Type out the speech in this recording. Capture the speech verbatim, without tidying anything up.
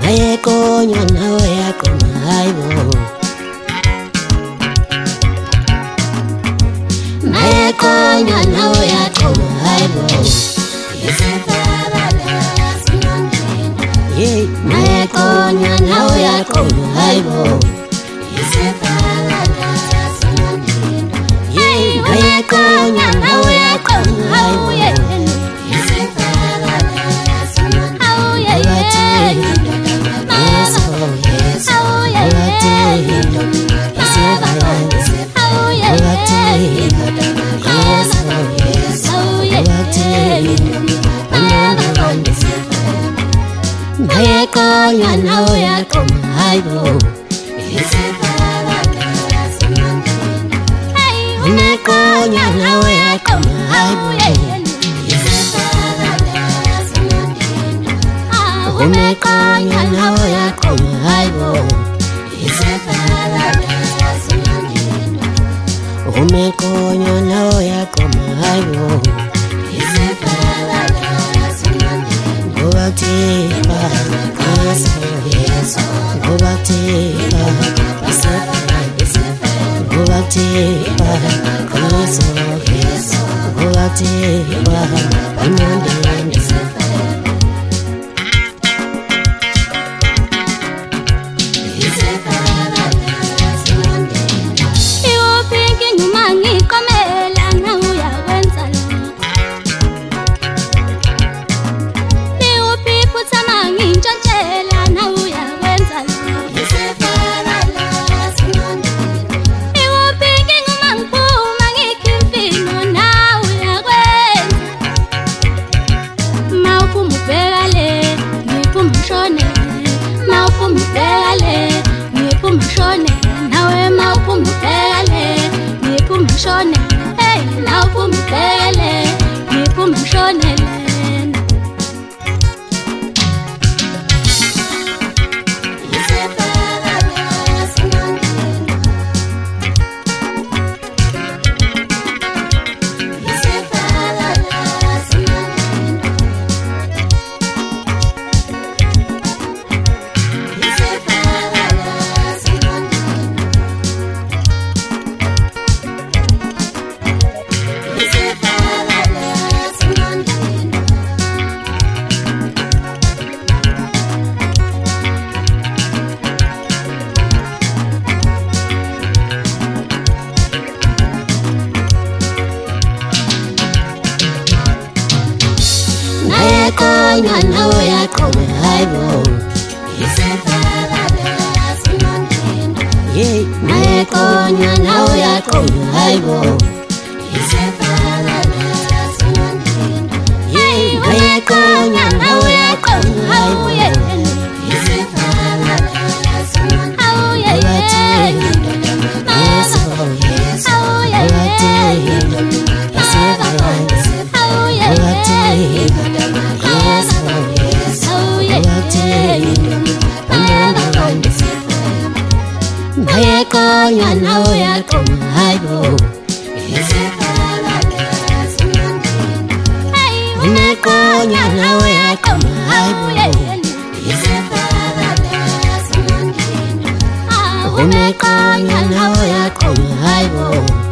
Mayekonywa nawe yako mahaibo. Mayekonywa nawe yako mahaibo. Yeah, mayekonywa nawe yako mahaibo. Yeah, mayekonywa nawe yako mahaibo. Mayekonywa nawe yako mahaibo. Mayekonywa nawe yako mahaibo. Mayekonywa nawe yako mahaibo. Mayekonywa nawe yako mahaibo. Go back to Yesu, Yesu. Go back to Yesu, go back to Yesu, Yesu. Go back to Yesu. Mayekonywa nawe yako mahaibo. Yeah, mayekonywa nawe yako mahaibo. Yeah, mayekonywa nawe yako mahaibo. Mayekonywa nawe yako mahaibo. Mayekonywa nawe yako mahaibo. Mayekonywa nawe yako mahaibo.